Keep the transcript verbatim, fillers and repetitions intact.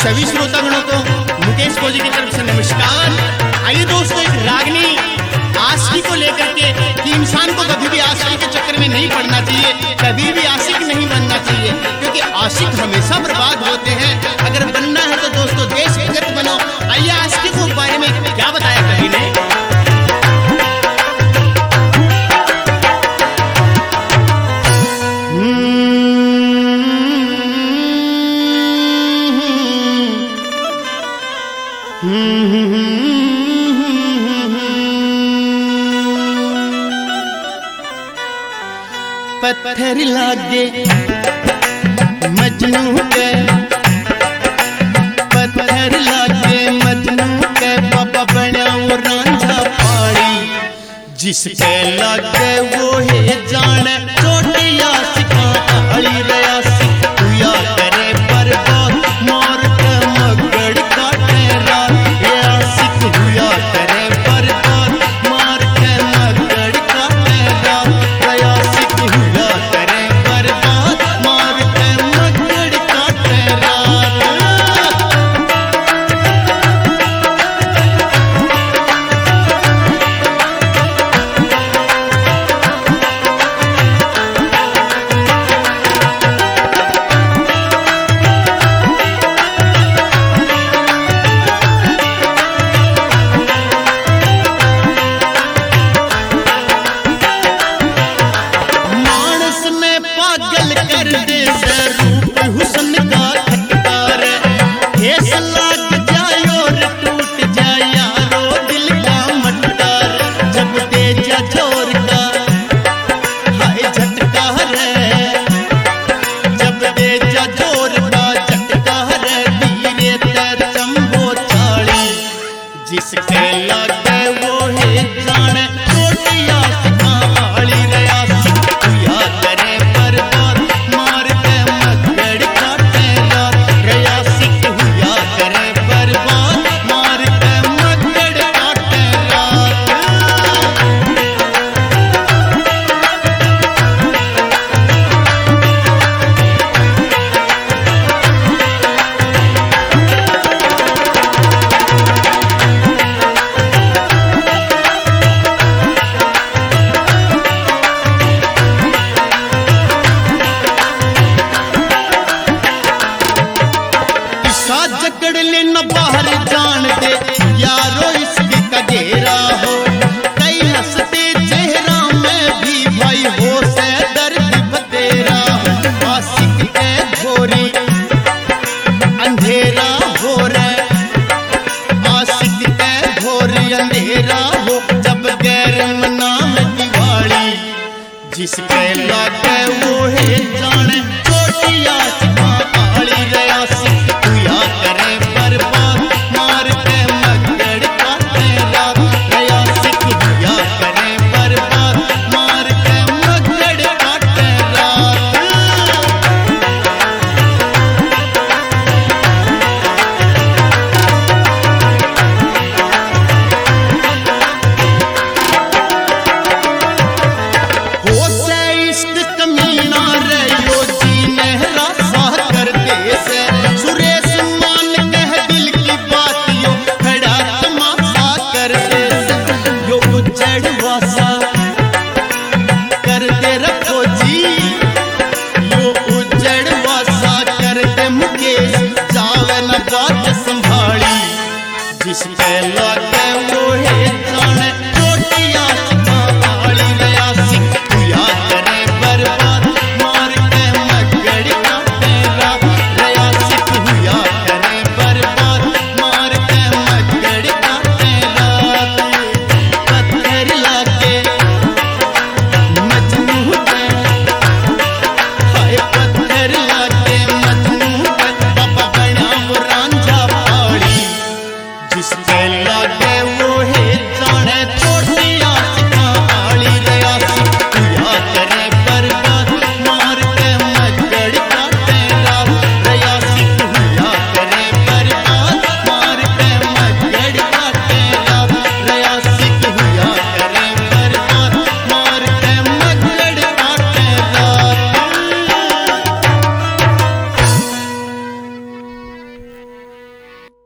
सभी श्रोतागणों को मुकेश फौजी की तरफ से नमस्कार। आइए दोस्तों, एक रागनी आशिकी को लेकर के कि इंसान को कभी भी आशिकी के चक्कर में नहीं पड़ना चाहिए, कभी भी आशिक नहीं बनना चाहिए, क्योंकि आशिक हमेशा बर्बाद होते हैं। अगर बनना है तो दोस्तों देश भगत बनो। आइए आशिकी के बारे में क्या बताया कवि ने। पत्थर लागे मजनू के, पत्थर लागे मजनू के, बाबा बना वो रांझा पाड़ी, जिसके लागे वो है जाने चोटिया सिखा अड़ी रया सिख तुया करे बर्बाद मोर के मगड़ काटे रात या सिख हुआ करे बर्बाद मार के मगड़ काटे रात रया सिख हुआ करे बर्बाद मार के मगड़ काटे रात। पागल कर दे रूप हुस्न का खटकार, ठेस लग जाए और टूट जाए यारो दिल का मटकार, जब दे जा जोर का हाय झटका रे, जब दे जा जोर का झटका रे, धीरे तर चंबो चाली, जिसके लगे वो है जाने चोटिया सिखा आली रया सिख तुया करे जकड़ लेना बाहर जान दे यारो इसकी का घेरा हो, कई हंसते चेहरा में भी भाई हो से दर्द बतेरा हो, आशिक के घोरी अंधेरा हो रे, आशिक के घोरी अंधेरा हो, जब गैर नाम दिवाली, जिसके लागे वो है जाने चोटिया सिखा आली रया सिख तुया करे बर्बाद मार के मगड़ काटे रात रया सिख हुआ करे बर्बाद मार के मगड़ काटे रात। हो से इश्क कमीना रे यो जी नहरा सा कर दे से, सुरेश मान कह दिल की बात यो खड़ा तमाशा कर दे से, यो उजड़ वासा कर दे रखो जी, यो उजड़ वासा कर दे मुकेश जावे न बात संभाली, जिसके लागे वो है